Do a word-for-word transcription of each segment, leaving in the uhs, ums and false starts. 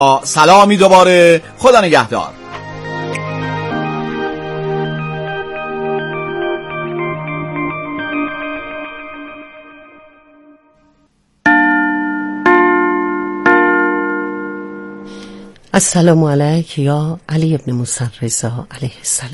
سلامی دوباره، خدا نگهدار. السلام علیک یا علی ابن موسی رضا علیه السلام.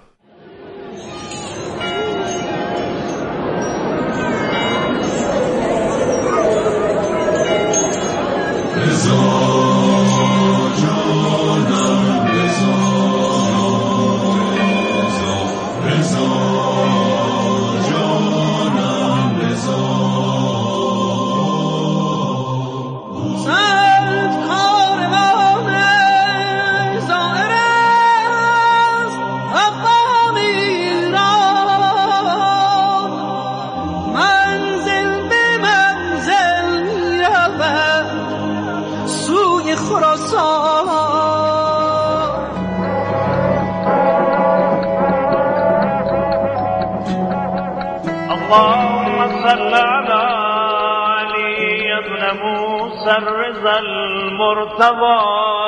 اللهم صل على علي ابن موسى الرضا المرتضى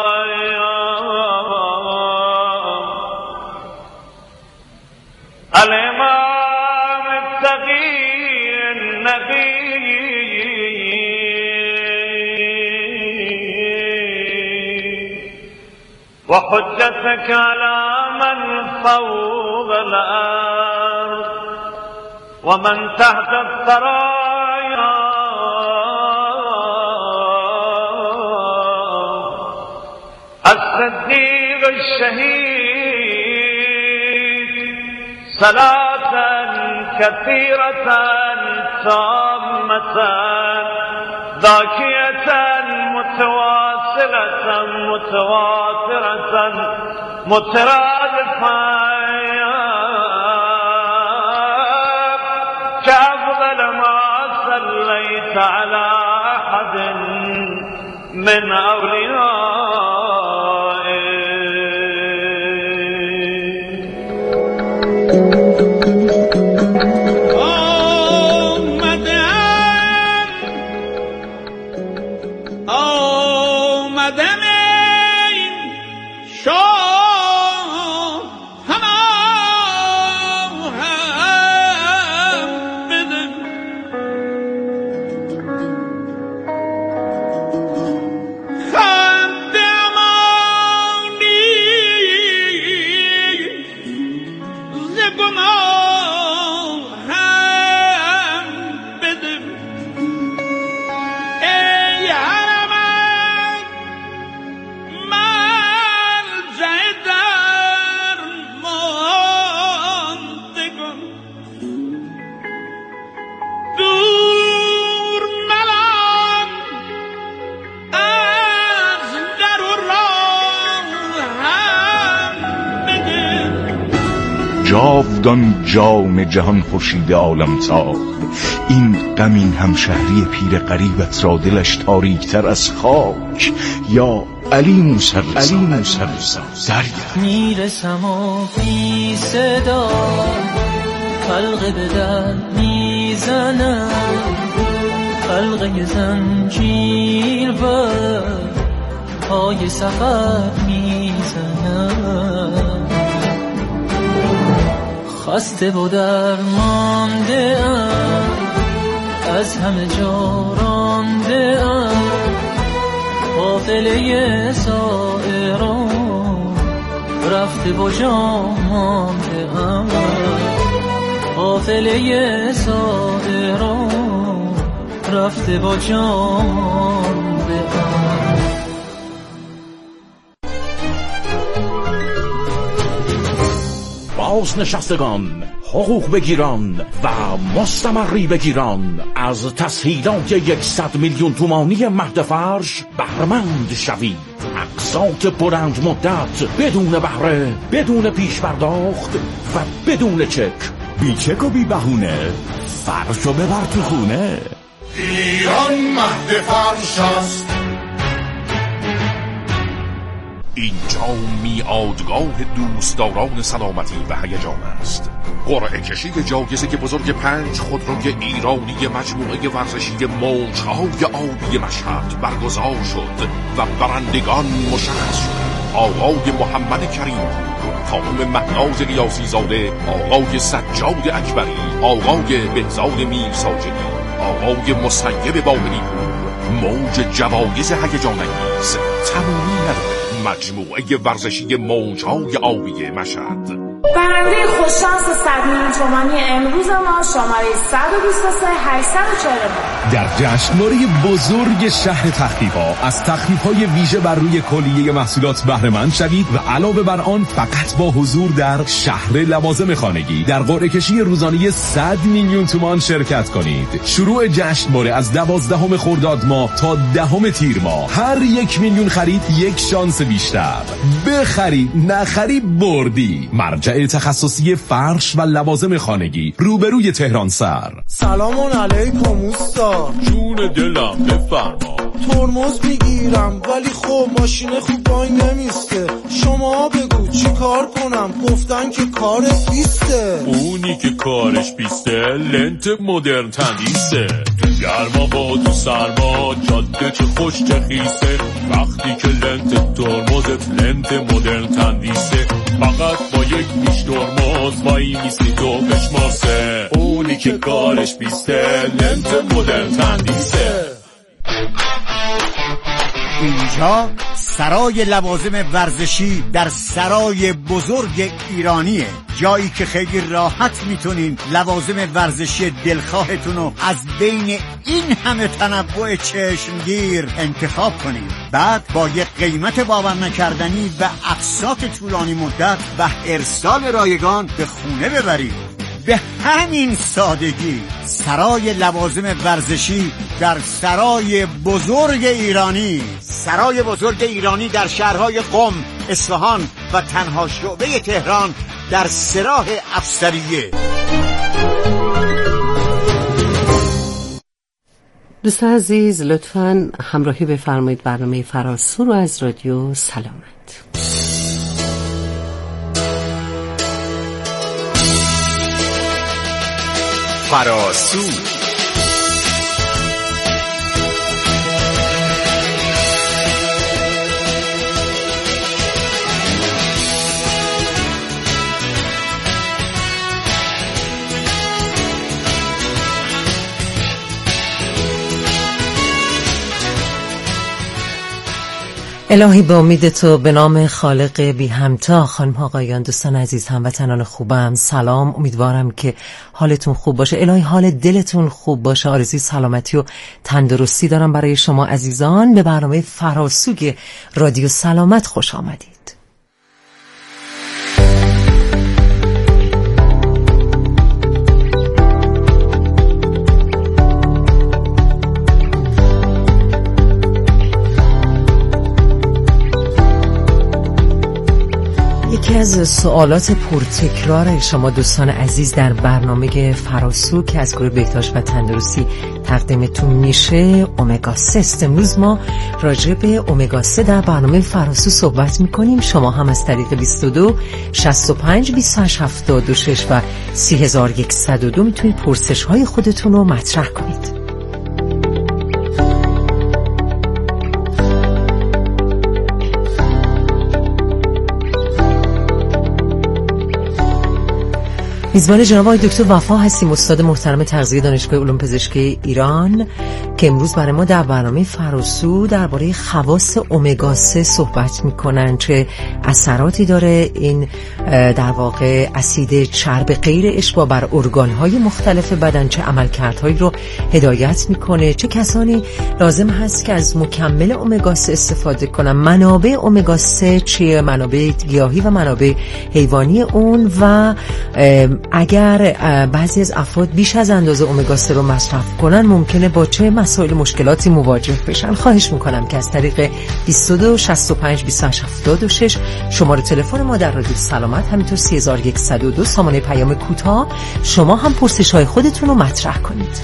الإمام التقي النبي وحجتك على من فوق الأرض ومن تحت الثرايا الصديق الشهيد صلاة كثيرة تامة ذاكية متواصلة متواترة مترادفة كأفضل ما صليت على أحد من جاودان جام جهان خورشید عالم تاب، این غمین همشهری پیر غریبت را دلش تاریکتر از خاک. یا علی موسی علی موسی دریا میرسم و بی صدا حلقه به در میزنم، حلقه زنجیر بر پای سفر میزنم. خسته و درمانده ام، از همه جا رانده ام، قافله سائران رفته و جا مانده ام، قافله سائران رفته و جا مانده ام. بازنشستگان، حقوق بگیران و مستمری بگیران از تسهیلات یکصد میلیون تومانی مهد فرش بهره‌مند شوید. اقساط بلند مدت بدون بهره، بدون پیش پرداخت و بدون چک. بی چک و بی بهونه، فرشو ببر تو خونه. ایران مهد فرش است، اینجا میعادگاه دوستداران سلامتی و هیجان است. قرعه کشی جایزه بزرگ پنج خودروی ایرانی مجموعه ورزشی موج‌های آبی مشهد برگزار شد و برندگان مشخص شد. آقای محمد کریم، خانم مهناز ریاضی زاده، آقای سجاد اکبری، آقای بهزاد میر ساجدی، آقای مسیب باقری پور. موج جوایز هیجان انگیز تمامی نداره. مجموعه ورزشی موج‌های آبی مشهد. برنده خوششانس صد میلیون تومانی امروز ما شماره صد و بیست و سه هشتصد و چهل و نه. در جشنواره بزرگ شهر تخفیف‌ها از تخفیف‌های ویژه بر روی کلیه محصولات بهره مند شوید و علاوه بر آن فقط با حضور در شهر لوازم خانگی در قرعه کشی روزانه صد میلیون تومان شرکت کنید. شروع جشنواره از دوازدهم خرداد ماه تا دهم تیر ماه. هر یک میلیون خرید یک شانس بیشتر. بخرید نخرید بردی. مرجع تخصصی فرش و لوازم خانگی روبروی تهران سر. سلام علیکم اوستا. جون دلم بفرما. ترمز میگیرم ولی خب ماشین خوب وای نمیسته. شما بگو چی کار کنم؟ گفتن که کار بیسته. اونی که کارش بیسته لنت مدرن تندیسه. گرما با تو سرما جاده چه خوش چه خیسه. وقتی که لنت ترمزت لنت مدرن تندیسه. فقط با یک پیش ترمز وای میستی تو بشماسه. اونی که کارش بیسته لنت مدرن تندیسه. اینجا سرای لوازم ورزشی در سرای بزرگ ایرانیه. جایی که خیلی راحت میتونین لوازم ورزشی دلخواهتون رو از بین این همه تنوع چشمگیر انتخاب کنین. بعد با یک قیمت باور نکردنی و اقساط طولانی مدت و ارسال رایگان به خونه ببرید. به همین سادگی سرای لوازم ورزشی در سرای بزرگ ایرانی. سرای بزرگ ایرانی در شهرهای قم، اصفهان و تنها شعبه تهران در سراح افسریه. دوستان عزیز لطفاً همراهی بفرمایید برنامه فراسو رو از رادیو سلامت. فراسو الهی به امید تو به نام خالق بی همتا. خانم آقایان دوستان عزیز هموطنان خوبم سلام. امیدوارم که حالتون خوب باشه. الهی حال دلتون خوب باشه. آرزوی سلامتی و تندرستی دارم برای شما عزیزان. به برنامه فراسوی رادیو سلامت خوش آمدید. یکی از سوالات پرتکرار شما دوستان عزیز در برنامه فراسو که از گروه بهداشت و تندرستی تقدیمتون میشه امگا سه است. امروز ما راجع به امگا سه در برنامه فراسو صحبت میکنیم. شما هم از طریق بیست و دو شصت و پنج بیست و هشت هفتاد و شش و سی هزار و صد و دو میتونید پرسش های خودتون رو مطرح کنید. میزبان جناب آقای دکتر وفا هستیم، استاد محترم تغذیه دانشگاه علوم پزشکی ایران که امروز برای ما در برنامه فراسو درباره خواص امگا سه صحبت میکنن. چه اثراتی داره این در واقع اسید چرب غیر اشباع بر ارگانهای مختلف بدن، چه عملکردهایی رو هدایت میکنه، چه کسانی لازم هست که از مکمل امگا سه استفاده کنن، منابع امگا سه چیه، منابع گیاهی و منابع حیوانی اون، و اگر بعضی از افراد بیش از اندازه امگا سه رو مصرف کنن ممکنه با چه مسائل مشکلاتی مواجه بشن. خواهش میکنم که از طریق بیست و دو شصت و پنج بیست و هشت هفتاد و شش شماره تلفن ما در رادیو سلامت، همینطور سی هزار و صد و دو سامانه پیام کوتاه، شما هم پرسش های خودتون رو مطرح کنید.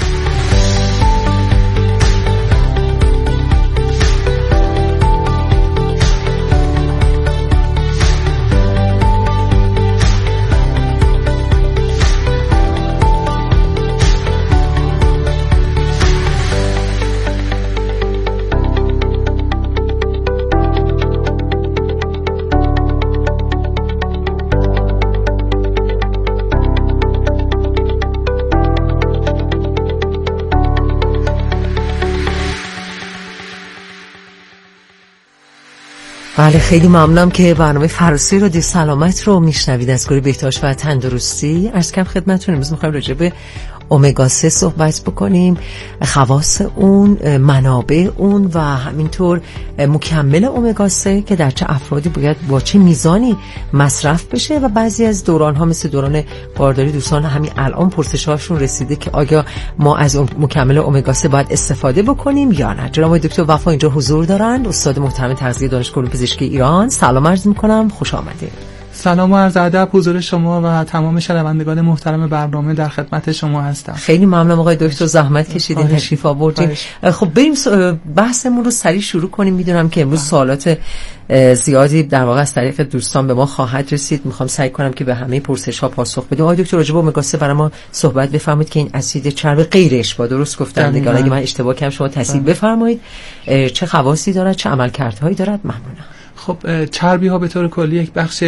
بله خیلی ممنونم که برنامه فراسوی رادیو سلامت رو میشنوید از گروه بهداشت و تندرستی. عرض کنم خدمتتون امروز می‌خوایم راجع به امگا سه صحبت بکنیم، خواص اون، منابع اون و همینطور مکمل امگا سه که در چه افرادی باید با چه میزانی مصرف بشه و بعضی از دوران‌ها مثل دوران بارداری دوستان همین الان پرسش‌هاشون رسیده که آیا ما از مکمل امگا سه باید استفاده بکنیم یا نه. جناب دکتر وفا اینجا حضور دارند، استاد محترم تغذیه دانشگاه علوم پزشکی ایران. سلام عرض می‌کنم، خوش آمدید. سلام و عرض ادب حضور شما و تمام شنوندگان محترم برنامه، در خدمت شما هستم. خیلی ممنونم آقای دکتر، زحمت کشیدین تشریف آوردین. خب بریم بحثمون رو سریع شروع کنیم. میدونم که امروز سوالات زیادی در واقع از طریق دوستان به ما خواهد رسید. میخوام سعی کنم که به همه پرسش‌ها پاسخ بدم. آقای دکتر راجع به امگا سه برای ما صحبت بفرمایید که این اسید چرب غیر اشباع، درست گفتم دیگه؟ اگه من اشتباه کردم شما تصحیح بفرمایید. چه خواصی دارد، چه عملکردهایی دارد؟ ممنونم. خب چربی ها به طور کلی یک بخش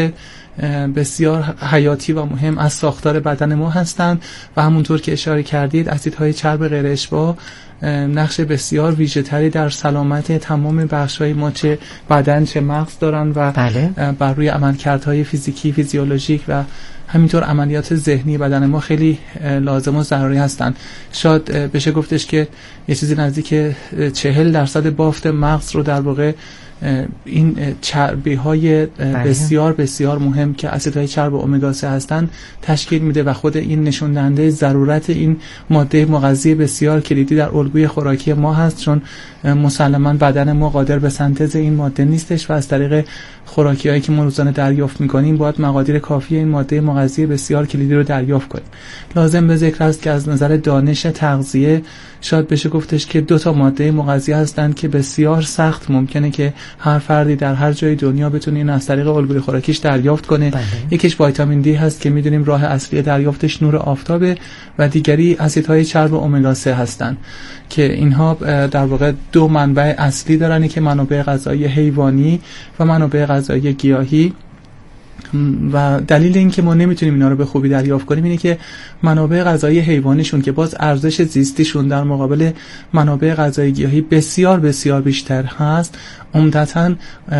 بسیار حیاتی و مهم از ساختار بدن ما هستند و همونطور که اشاره کردید اسیدهای چرب غیر اشباع نقش بسیار ویژه‌تری در سلامت تمام بخش‌های ما، چه بدن چه مغز دارن و بله. بر روی عملکردهای فیزیکی، فیزیولوژیک و همینطور عملیات ذهنی بدن ما خیلی لازم و ضروری هستند. شاید بشه گفتش که یه چیزی نزدیک چهل درصد بافت مغز رو در واقع این چربی های بسیار بسیار مهم که اسیدهای چرب امگا سه هستند تشکیل میده و خود این نشون دهنده ضرورت این ماده مغذی بسیار کلیدی در الگوی خوراکی ما هست، چون مسلماً بدن ما قادر به سنتز این ماده نیستش و از طریق خوراکی هایی که ما روزانه دریافت میکنیم باید مقادیر کافی این ماده مغذی بسیار کلیدی رو دریافت کنیم. لازم به ذکر است که از نظر دانش تغذیه شاید بشه گفتش که دو تا ماده مغذی هستند که بسیار سخت ممکنه که هر فردی در هر جای دنیا بتونه این از طریق الگوی خوراکیش دریافت کنه. بله. یکیش ویتامین دی هست که میدونیم راه اصلی دریافتش نور آفتابه و دیگری اسیدهای چرب امگا سه هستند که اینها در واقع دو منبع اصلی دارن که منابع غذایی حیوانی و منابع غذایی گیاهی. و دلیل این که ما نمیتونیم اینا رو به خوبی دریافت کنیم اینه که منابع غذایی حیوانیشون که باز ارزش زیستیشون در مقابل منابع غذایی گیاهی بسیار بسیار بیشتر هست، عمدتاً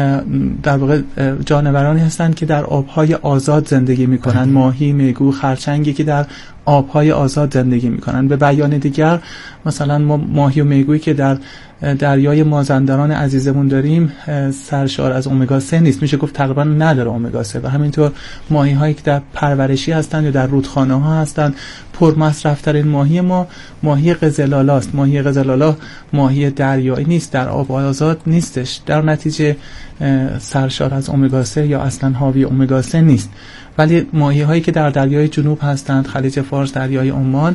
در واقع جانورانی هستند که در آبهای آزاد زندگی میکنن، ماهی، میگو، خرچنگی که در آبهای آزاد زندگی میکنن. به بیان دیگر مثلا ما ماهی و میگویی که در دریای مازندران عزیزمون داریم سرشار از امگا سه نیست، میشه گفت تقریبا نداره امگا سه. و همینطور ماهی هایی که در پرورشی هستند یا در رودخانه ها هستند، پر مصرف ترین ماهی ما ماهی قزلالا است. ماهی قزلالا ماهی دریایی نیست، در آب آزاد نیستش، در نتیجه سرشار از امگا سه یا اصلا حاوی امگا سه نیست. ولی ماهی هایی که در دریای جنوب هستند، خلیج فارس، دریای عمان،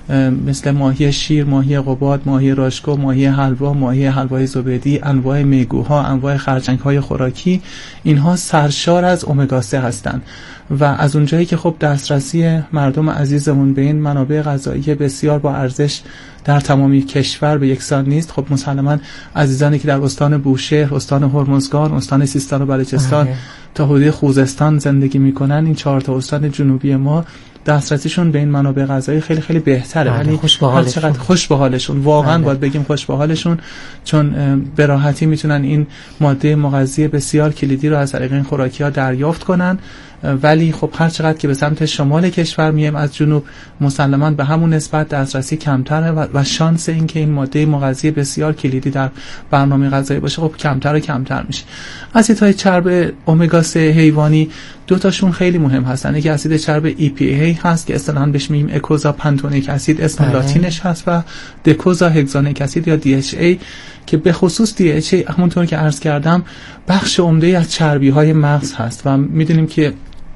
مثل ماهی شیر، ماهی قباد، ماهی راشکو، ماهی حلوا، ماهی حلوای زبدی، انواع میگوها، انواع خرچنگ‌های خوراکی، اینها سرشار از امگا سه هستند. و از اونجایی که خب دسترسی مردم عزیزمون به این منابع غذایی بسیار با ارزش در تمامی کشور به یکسان نیست، خب مسلماً عزیزانی که در استان بوشهر، استان هرمزگان، استان سیستان و بلوچستان تا حدود خوزستان زندگی میکنن، این چهار تا استان جنوبی ما دسترسیشون به این منابع غذایی خیلی خیلی بهتره. ولی خوش به حالشون، خوش به حالشون واقعا باید بگیم خوش به حالشون، چون به راحتی میتونن این ماده مغذی بسیار کلیدی رو از طریق این خوراکی ها دریافت کنن. ولی خب هر چقدر که به سمت شمال کشور میایم از جنوب، مسلماً به همون نسبت دسترسی کمتره و, و شانس این که این ماده مغذی بسیار کلیدی در برنامه غذایی باشه خب کمتر و کمتر میشه. اسیدهای چرب امگا سه حیوانی دو تاشون خیلی مهم هستن. یکی اسید چرب ای پی ای هست که اصطلاحاً بهش میگیم اکوزا پنتونیک اسید، اسم آه. لاتینش هست، و دکوزا هگزانیک اسید یا دی اچ ای که به خصوص دی اچ ای همونطور که عرض کردم بخش عمده از چربی های مغز هست و میدونیم که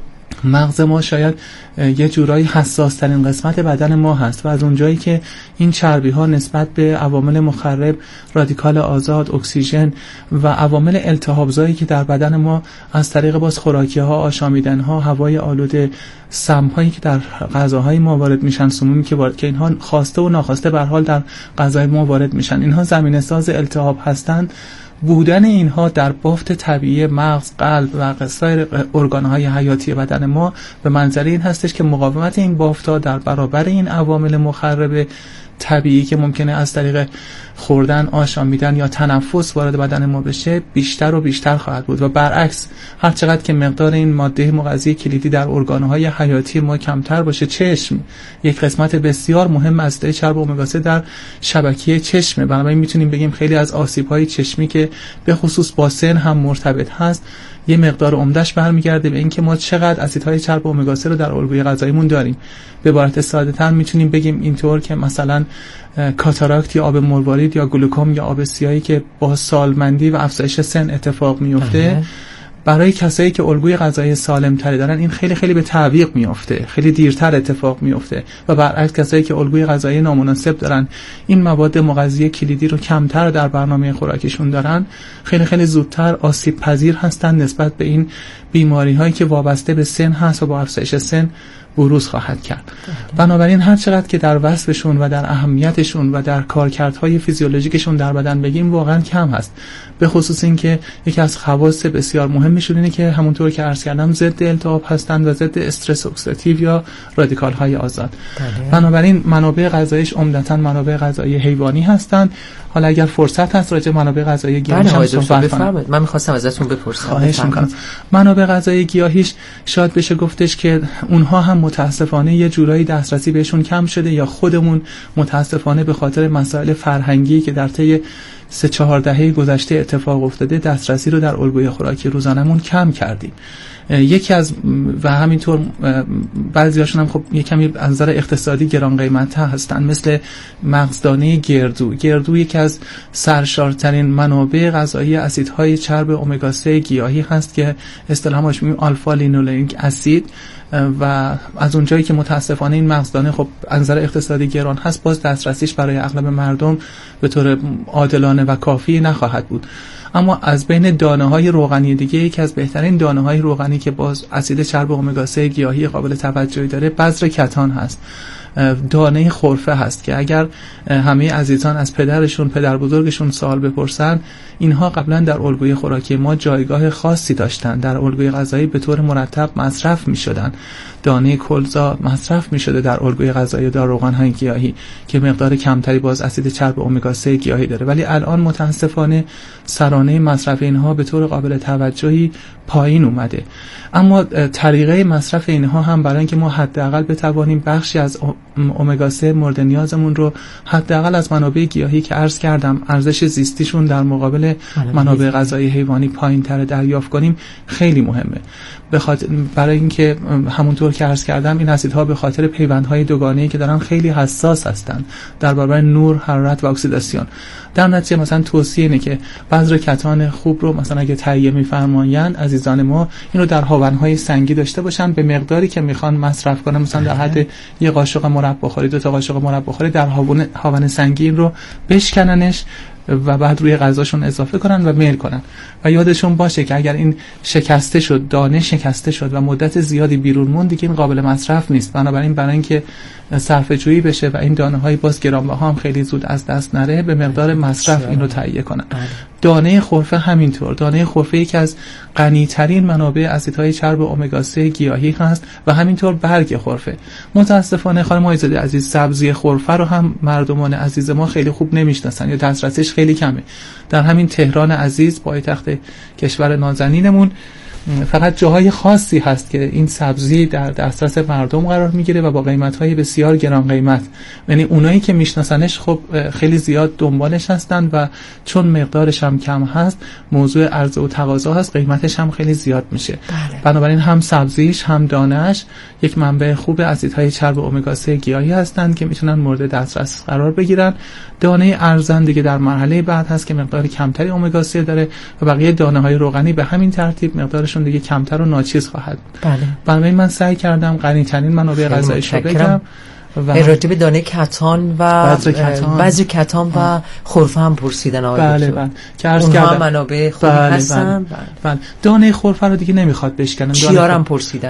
مغز ما شاید یه جورایی حساس ترین قسمت بدن ما هست و از اونجایی که این چربی ها نسبت به عوامل مخرب، رادیکال آزاد، اکسیژن و عوامل التهابزایی که در بدن ما از طریق باز خوراکی ها، آشامیدن ها، هوای آلوده، سم هایی که در غذاهای ما وارد میشن، سمومی که وارد که اینها خواسته و ناخواسته به هر حال در غذای ما وارد میشن، اینها زمینه ساز التهاب هستند. بودن اینها در بافت طبیعی مغز، قلب و سایر ارگان‌های حیاتی بدن ما به منزله این هستش که مقاومت این بافت‌ها در برابر این عوامل مخرب طبیعی که ممکنه از طریق خوردن، آشامیدن یا تنفس وارد بدن ما بشه بیشتر و بیشتر خواهد بود و برعکس هر چقدر که مقدار این ماده مغذی کلیدی در ارگان‌های حیاتی ما کمتر باشه، چشم یک قسمت بسیار مهم از اسیدهای چرب امگا سه در شبکیه چشمه، بنابراین میتونیم بگیم خیلی از آسیب‌های چشمی که به خصوص با سن هم مرتبط هست یه مقدار عمدهش برمیگرده به اینکه ما چقدر اسیدهای چرب امگا سه رو در الگوی غذاییمون داریم. به عبارت ساده‌تر میتونیم بگیم اینطور که مثلا کاتاراکت یا آب مروارید یا گلوکوم یا آب سیاهی که با سالمندی و افزایش سن اتفاق میفته برای کسایی که الگوی غذایی سالم‌تری دارن این خیلی خیلی به تعویق میفته، خیلی دیرتر اتفاق میفته و برعکس کسایی که الگوی غذایی نامناسب دارن این مواد مغذی کلیدی رو کمتر در برنامه خوراکیشون دارن خیلی خیلی زودتر آسیب پذیر هستن نسبت به این بیماری هایی که وابسته به سن هست و با افزایش سن بروز خواهد کرد. بنابراین هر چقدر که در وصفشون و در اهمیتشون و در کارکردهای فیزیولوژیکشون در بدن بگیم واقعا کم هست، به خصوص اینکه یکی از خواص بسیار مهمشون اینه که همونطور که عرض کردم ضد التهاب هستند و ضد استرس اکسیداتیو یا رادیکال های آزاد. بله. بنابراین منابع غذاییش عمدتاً منابع غذایی حیوانی هستند. حالا اگر فرصت هست راجع منابع غذایی گیاهی هم صحبت کنم. من می‌خواستم ازتون بپرسم. خواهش می‌کنم. منابع غذایی گیاهیش شاید بشه گفتش که اونها هم متاسفانه یه جورایی دسترسی بهشون کم شده یا خودمون متاسفانه به خاطر مسائل فرهنگی که در طی سه چهار دهه گذشته اتفاق افتاده دسترسی رو در الگوی خوراکی روزانمون کم کردیم. یکی از و همینطور بعضیاشون هم خب یه کمی از نظر اقتصادی گران قیمت هستن، مثل مغزدانه گردو. گردو یکی از سرشارترین منابع غذایی اسیدهای چرب امگا سه گیاهی هست که اصطلاحاً بهش میگیم آلفا لینولئیک اسید و از اونجایی که متاسفانه این مغزدانه خب از نظر اقتصادی گران هست باز دسترسیش برای اغلب مردم به طور عادلانه و کافی نخواهد بود. اما از بین دانه‌های روغنی دیگه یکی از بهترین دانه‌های روغنی که باز اسید چرب امگا سه گیاهی قابل توجهی داره بذر کتان هست. دانه خرفه هست که اگر همه عزیزان از پدرشون پدر بزرگشون سوال بپرسن اینها قبلا در الگوی خوراکی ما جایگاه خاصی داشتن، در الگوی غذایی به طور مرتب مصرف می شدن. دانه کلزا مصرف می شده در الگوی غذایی در روغن‌های گیاهی که مقدار کمتری باز اسید چرب امگا سه گیاهی داره، ولی الان متاسفانه سرانه مصرف اینها به طور قابل توجهی پایین اومده. اما طریقه مصرف اینها هم برای اینکه ما حداقل بتوانیم بخشی از امگا سه مورد نیازمون رو حداقل از منابع گیاهی که عرض کردم ارزش زیستیشون در مقابل منابع غذایی حیوانی پایین‌تر دریافت کنیم خیلی مهمه. بخاطر برای اینکه همونطور که عرض کردم این اسیدها به خاطر پیوندهای دوگانه‌ای که دارن خیلی حساس هستن در برابر نور، حرارت و اکسیداسیون. در نتیجه مثلا توصیه اینه که بذر کتان خوب رو مثلا اگه تهیه می‌فرمایند عزیزان ما اینو در هاون‌های سنگی داشته باشن به مقداری که میخوان مصرف کنن، مثلا در حد یه قاشق مربا بخوری، دو تا قاشق مربا بخوری، در هاون هاون سنگی رو بشکننش و بعد روی غذاشون اضافه کنن و میل کنن و یادشون باشه که اگر این شکسته شد، دانه شکسته شد و مدت زیادی بیرون موند دیگه این قابل مصرف نیست. بنابراین برای اینکه صرفه جویی بشه و این دانه های باز گرانبها هم خیلی زود از دست نره به مقدار مصرف این رو تهیه کنن. دانه خرفه همینطور. دانه خرفه یکی از غنی ترین منابع اسیدهای چرب امگا سه گیاهی هست و همینطور برگ خرفه. متاسفانه خانم آیزاده عزیز سبزی خرفه رو هم مردمان عزیز ما خیلی خوب نمیشناسن یا دسترسیش خیلی کمه. در همین تهران عزیز پایتخت کشور نازنینمون فقط جاهای خاصی هست که این سبزی در دسترس مردم قرار میگیره و با قیمت‌های بسیار گران قیمت. یعنی اونایی که میشناسنش خب خیلی زیاد دنبالش هستن و چون مقدارش هم کم هست موضوع عرضه و تقاضا هست قیمتش هم خیلی زیاد میشه. بله. بنابراین هم سبزیش هم دانه‌اش یک منبع خوب اسیدهای چرب امگا سه گیاهی هستند که میتونن مورد دسترس قرار بگیرن. دانه ارزن دیگه در مرحله بعد هست که مقدار کمتری امگا سه داره و بقیه دانه‌های روغنی به همین ترتیب مقدارشون دیگه کمتر و ناچیز خواهد. بله. بنابراین من سعی کردم غنی‌ترین منابع غذاییش رو بگم. راجع به دانه کتان و بذر کتان, بذر کتان و خرفه هم پرسیدن آقای بله دکتر. بله که عرض اونها کردم منابع خوبی بله هستن. بله. بله. دانه خرفه رو دیگه نمیخواد بشکنن. چیا هم پرسیدن؟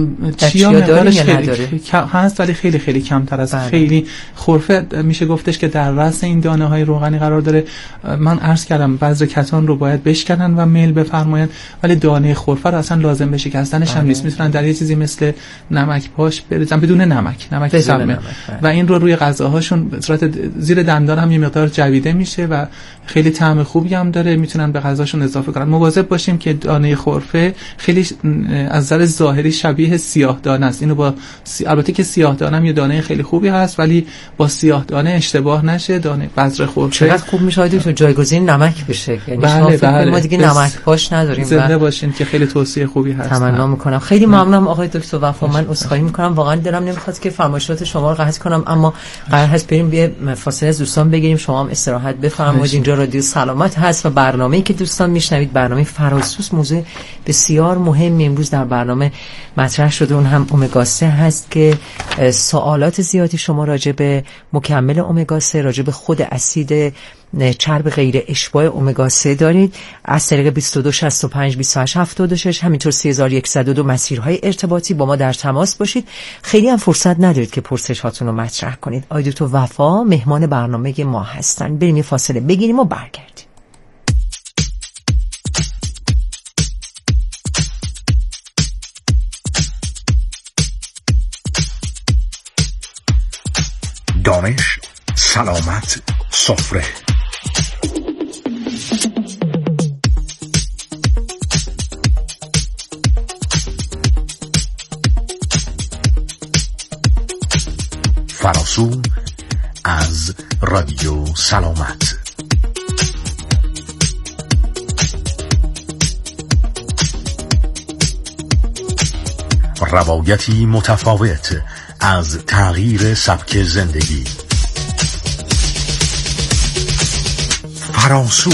چیا مقدارش خیلی هست ولی خیلی خیلی کمتر از بله. خیلی خرفه میشه گفتش که در رأس این دانه های روغنی قرار داره. من عرض کردم بذر کتان رو باید بشکنن و میل بفرمایند ولی دانه خرفه رو اصلا لازم به شکستنش هم نیست. میتونن در یه چیزی مثل نمک پاش بریزن بدون نمک نمک مهمه و این رو روی غذاهاشون به صورت زیر دندان هم یه مقدار جویده میشه و خیلی طعم خوبی هم داره، میتونن به غذاشون اضافه کنن. مواظب باشیم که دانه خرفه خیلی از نظر ظاهری شبیه سیاه دانه است. اینو با سی... البته که سیاه دانه هم یه دانه خیلی خوبی هست ولی با سیاه دانه اشتباه نشه. دانه بذر خرفه چقدر خوب میشه تو جایگزین نمک بشه، یعنی بله بله. ما دیگه نمک پاش نداریم. زنده باشین که خیلی توصیه خوبی هست. تمنا میکنم. خیلی ممنونم آقای دکتر وفا. من عذرخواهی میکنم، واقعا دلم نمیخواد که فرمایشات شما رو قطع کنم، اما قرار هست بریم یه فاصله از دوستان بگیریم. شما هم استراحت بفرمایید. اینجا رادیو سلامت هست و برنامه‌ای که دوستان میشنوید برنامه فراسوس موضوع بسیار مهمی امروز در برنامه مطرح شده، اون هم امگا سه هست که سوالات زیادی شما راجع به مکمل امگا سه، راجع به خود اسید چرب غیر اشباع امگا سه دارید. از طریق بیست و دو شصت و پنج بیست و هشت هفتاد و شش همینطور سه هزار و صد و دو مسیرهای ارتباطی با ما در تماس باشید. خیلی هم فرصت ندارید که پرسش هاتون رو مطرح کنید. آقای دکتر وفا مهمان برنامه ما هستن. بریم یه فاصله بگیریم و برگردیم. دانش، سلامت، سفره. فراسو از رادیو سلامت. روایتی متفاوت از تغییر سبک زندگی. فراسو.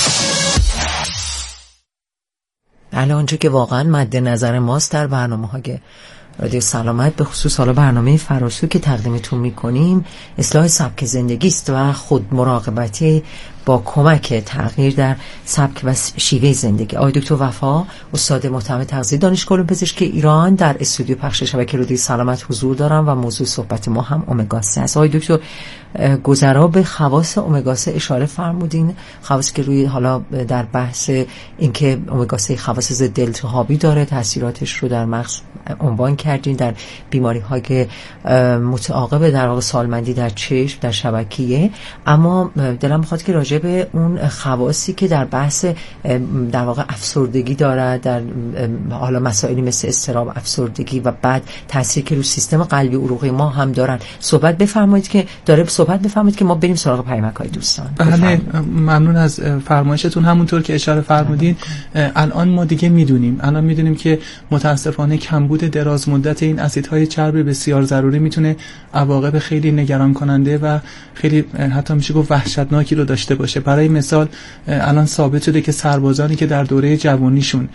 بله، آنچه که واقعا مد نظر ماست در برنامه‌های رادیو سلامت، به خصوص حالا برنامه فراسو که تقدیمتون میکنیم، اصلاح سبک زندگی است و خود مراقبتی با کمک تغییر در سبک و شیوه زندگی. آقای دکتر وفا استاد محترم تغذیه دانشگاه علوم پزشکی ایران در استودیو پخش شبکه رادیو سلامت حضور دارم و موضوع صحبت ما هم امگا سه است. آقای دکتر گذرا به خواص امگا سه اشاره فرمودین، خواصی که روی حالا در بحث اینکه امگا سه خواص ضد التهابی داره، تاثیراتش رو در مغز عنوان کردین، در بیماری‌های که متعاقب در واقع سالمندی در چشم، در شبکیه. اما دلم می‌خواد که راجع به اون خواصی که در بحث در واقع افسردگی داره، در حالا مسائلی مثل اضطراب، افسردگی و بعد تاثیری که رو سیستم قلبی عروقی ما هم دارن صحبت بفرمایید که داره صحبت بفرمایید که ما بریم سراغ پیامک‌های دوستان. بله، ممنون از فرمایشتون. همونطور که اشاره فرمودین الان ما دیگه میدونیم، الان میدونیم که متاسفانه کمبود دراز مدت این اسیدهای چربی بسیار ضروری میتونه عواقب خیلی نگران کننده و خیلی حتی میشه گفت وحشتناکی رو داشته باشه. برای مثال الان ثابت شده که سربازانی که در دوره جوانیشون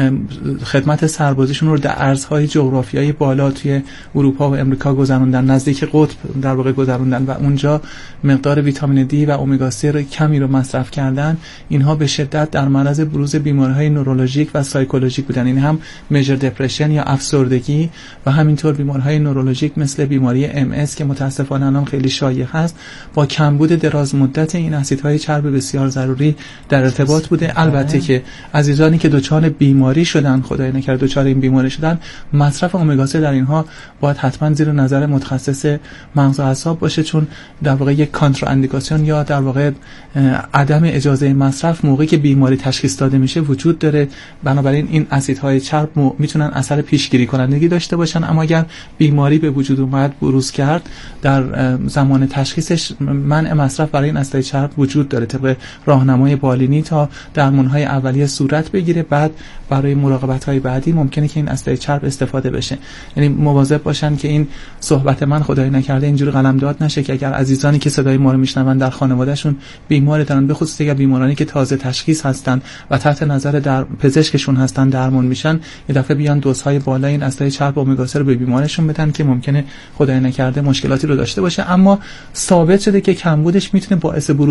خدمت سربازیشون رو در ارزهای جغرافیایی بالا توی اروپا و امریکا گذروندن، نزدیک قطب در واقع گذروندن و اونجا مقدار ویتامین دی و امگا سه رو کمی رو مصرف کردن، اینها به شدت در معرض بروز بیماری‌های نورولوژیک و سایکولوژیک بودن. این هم میجر دپرشن یا افسردگی و همینطور بیماری‌های نورولوژیک مثل بیماری ام اس که متاسفانه الان خیلی شایع هست، با کمبود دراز مدت این اسیدهای چرب بسیار ضروری در ارتباط بوده. البته که عزیزانی که دچار بیماری شدن، خدای نکرده دچار این بیماری شدن، مصرف امگا سه در اینها باید حتما زیر نظر متخصص مغز و اعصاب باشه، چون در واقع یک کانتراندیکاسیون یا در واقع عدم اجازه مصرف موقعی که بیماری تشخیص داده میشه وجود داره. بنابراین این اسیدهای چرب میتونن اثر پیشگیری کنندگی داشته باشن، اما اگر بیماری به وجود اومد، بروز کرد، در زمان تشخیصش منع مصرف برای این اسیدهای چرب وجود داره طبق راهنمای بالینی تا درمانهای اولیه صورت بگیره. بعد برای مراقبت‌های بعدی ممکنه که این اسیدهای چرب استفاده بشه. یعنی مواظب باشن که این صحبت من خدای نکرده اینجوری قلمداد نشه که اگر عزیزانی که صدای ما رو میشنون در خانوادهشون بیمار دارن، به خصوص اگر بیمارانی که تازه تشخیص هستن و تحت نظر در پزشکشون هستن درمان میشن، یه دفعه بیان دوزهای بالا این اسیدهای چرب امگا سه رو به بیمارشون بدن که ممکنه خدای نکرده مشکلاتی رو داشته باشه. اما ثابت شده که کمبودش میتونه باعث بروز این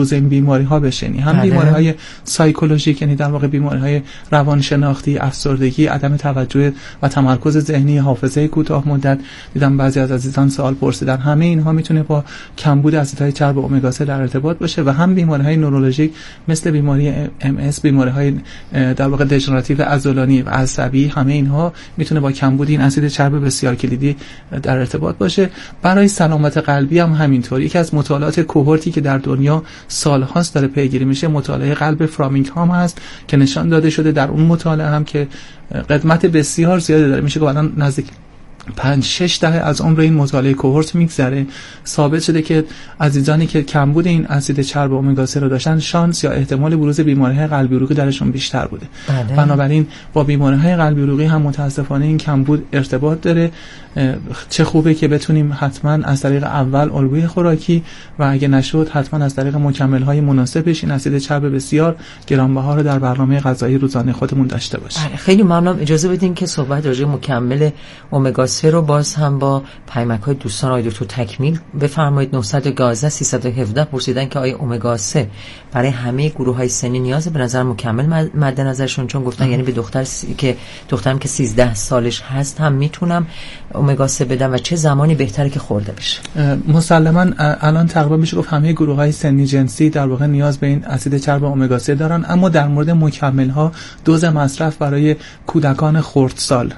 بیماری ها بشینی، هم بیماری های سایکولوژیک یعنی در واقع بیماری های روانشناختی، افسردگی، عدم توجه و تمرکز ذهنی، حافظه کوتاه مدت. دیدم بعضی از عزیزان سوال پرسیدن، همه اینها میتونه با کمبود اسیدهای چرب امگا سه در ارتباط باشه. و هم بیماری های نورولوژیک مثل بیماری ام اس، بیماری های در واقع دژنراتیو عضلانی و عصبی، همه اینها میتونه با کمبود این اسید چرب بسیار کلیدی در ارتباط باشه. برای سلامت قلبی هم همینطور. یکی از مطالعات کوهورتی که در دنیا سالهاست داره پیگیری میشه مطالعه قلب فرامینگهام هست که نشان داده شده در اون مطالعه هم که قدمت بسیار زیادی داره، میشه که الان نزدیک پنج شش دهه از عمر این مطالعه کوهورت میگذره، ثابت شده که عزیزانی که کمبود این اسید چرب امگا سه رو داشتن شانس یا احتمال بروز بیماری‌های قلبی عروقی درشون بیشتر بوده. بله. بنابراین با بیماری‌های قلبی عروقی هم متاسفانه این کمبود ارتباط داره. چه خوبه که بتونیم حتما از طریق اول الگوی خوراکی و اگه نشد حتما از طریق مکمل‌های مناسبش این اسید چرب بسیار گرانبها رو در برنامه غذایی روزانه خودمون داشته باشیم. بله. خیلی ممنونم. اجازه بدین که صحبت راجع به مکمل امگا سه رو باز هم با پیامک‌های دوستان آقای دکتر تکمیل بفرمایید. نه یک یک سه یک هفت پرسیدن که آیا امگا سه برای همه گروه‌های سنی نیازه؟ به نظر مکمل مد نظرشون، چون گفتن یعنی به دختر سی... که دخترم که سیزده سالش هست هم میتونم امگا سه بدم و چه زمانی بهتره که خورده بشه؟ مسلماً الان تقریبا میشه گفت همه گروه‌های سنی جنسی در واقع نیاز به این اسید چرب امگا سه دارن، اما در مورد مکمل‌ها دوز مصرف برای کودکان خردسال،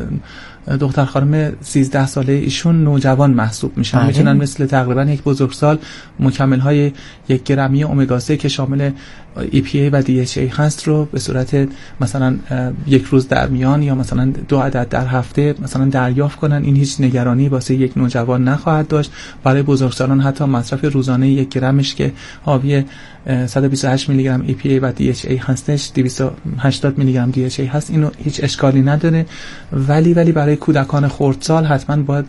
دختر خانم سیزده ساله ایشون نوجوان محسوب میشن. بله. میتونن مثل تقریبا یک بزرگسال مکمل های یک گرمی امگا سه که شامل ای پی ای و دی اچ ای هست رو به صورت مثلا یک روز در میان یا مثلا دو عدد در هفته مثلا دریافت کنن. این هیچ نگرانی واسه یک نوجوان نخواهد داشت. برای بزرگسالان حتی مصرف روزانه یک گرمش که حاوی صد و بیست و هشت میلی گرم ای پی ای و دی اچ ای هستش، دویست و هشتاد میلی گرم دی اچ ای هست، اینو هیچ اشکالی نداره. ولی ولی برای کودکان خردسال حتما باید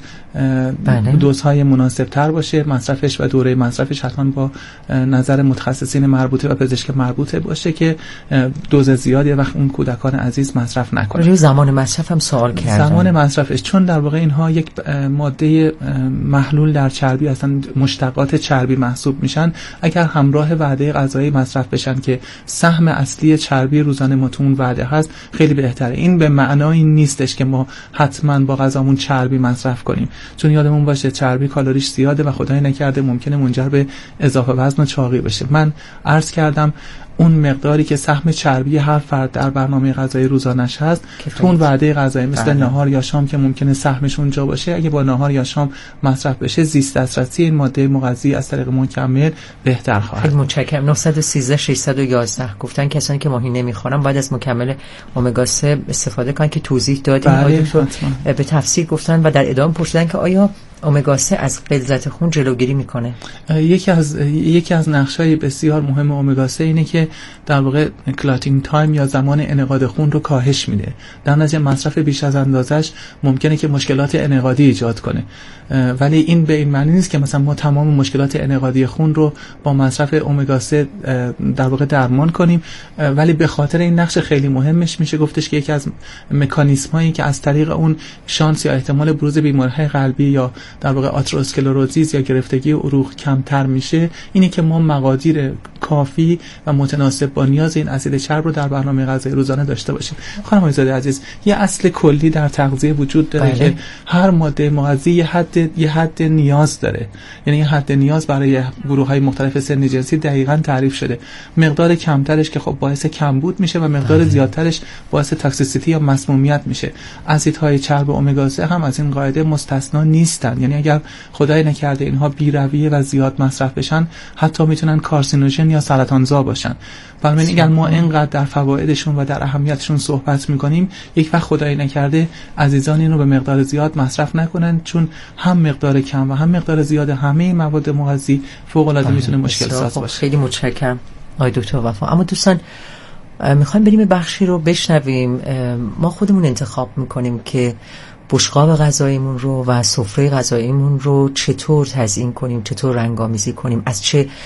دوزهای مناسب تر باشه مصرفش و دوره مصرفش حتما با نظر متخصصین مربوطه و پزشک مربوطه باشه که دوز زیادی وقت اون کودکان عزیز مصرف نکنه. روی زمان مصرف هم سوال کردن. زمان مصرفش چون در واقع اینها یک ماده محلول در چربی هستن، مشتقات چربی محسوب میشن. اگر همراه وعده غذایی مصرف بشن که سهم اصلی چربی روزانه ما تو اون وعده هست خیلی بهتره. این به معنای نیستش که ما حتما با غذامون چربی مصرف کنیم، چون یادمون باشه چربی کالریش زیاده و خدای نکرده ممکنه منجر به اضافه وزن و چاقی بشه. من عرض کردم اون مقداری که سهم چربی هر فرد در برنامه غذایی روزانش هست تو اون وعده غذایی مثل بله. نهار یا شام که ممکنه سهمش اونجا باشه، اگه با نهار یا شام مصرف بشه زیست دسترسی این ماده مغذی از طریق مکمل بهتر خواهد. خیلی متشکرم. نه یک سه شش یک یک گفتن کسانی که ماهی نمیخورن باید از مکمل امگا سه استفاده کنن که توضیح دادیم. بله. به تفصیل گفتن و در ادامه پرسیدن که آیا امگا سه از غلظت خون جلوگیری میکنه؟ یکی از یکی از نقش‌های بسیار مهم امگا سه اینه که در واقع کلاتینگ تایم یا زمان انعقاد خون رو کاهش میده. در نتیجه مصرف بیش از اندازش ممکنه که مشکلات انعقادی ایجاد کنه. ولی این به این معنی نیست که مثلا ما تمام مشکلات انعقادی خون رو با مصرف امگا سه در واقع درمان کنیم، ولی به خاطر این نقش خیلی مهمش میشه گفتش که یکی از مکانیزمایی که از طریق اون شانس یا احتمال بروز بیماری‌های قلبی یا در واقع آتروسکلروزیس یا گرفتگی عروق کمتر میشه اینه که ما مقادیر کافی و متناسب با نیاز این اسید چرب رو در برنامه غذایی روزانه داشته باشیم. خانم آقایزاده عزیز، یه اصل کلی در تغذیه وجود داره بله. که هر ماده مغذی یه حد یه حد نیاز داره، یعنی یه حد نیاز برای گروه‌های مختلف سنی جنسی دقیقاً تعریف شده. مقدار کمترش که خب باعث کمبود میشه و مقدار بله. زیادترش باعث تاکسیسیتی یا مسمومیت میشه. اسیدهای چرب امگا سه هم از این قاعده مستثنا نیستن، یعنی اگر خدای نکرده اینها بی‌رویه و زیاد مصرف بشن حتی میتونن کارسینوژن یا سرطانزا باشن. بنابراین اگر ما اینقدر در فوایدشون و در اهمیتشون صحبت میکنیم، یک وقت خدای نکرده عزیزان اینو به مقدار زیاد مصرف نکنن، چون هم مقدار کم و هم مقدار زیاد همه مواد مغذی فوق العاده میتونه مشکل ساز باشه. خیلی متشکرم آقای دکتر وفا. اما دوستان میخوایم بریم بخشی رو بشنویم. ما خودمون انتخاب میکنیم که بشقاب غذاییمون رو و سفره غذاییمون رو چطور تزیین کنیم، چطور رنگامیزی کنیم، از چه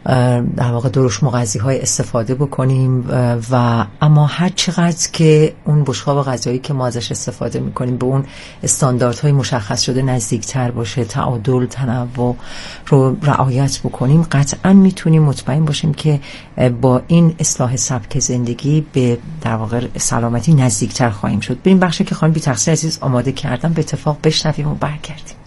در واقع درشت مغذی های استفاده بکنیم و اما هر چقدر که اون بشقاب غذایی که ما ازش استفاده میکنیم به اون استانداردهای مشخص شده نزدیکتر باشه، تعادل، تنوع رو رعایت بکنیم، قطعا میتونیم مطمئن باشیم که با این اصلاح سبک زندگی به در واقع سلامتی نزدیکتر خواهیم شد. بریم بخشی که خانم بی تقصیر عزیز آماده کردن به اتفاق بشنویم و برگردیم.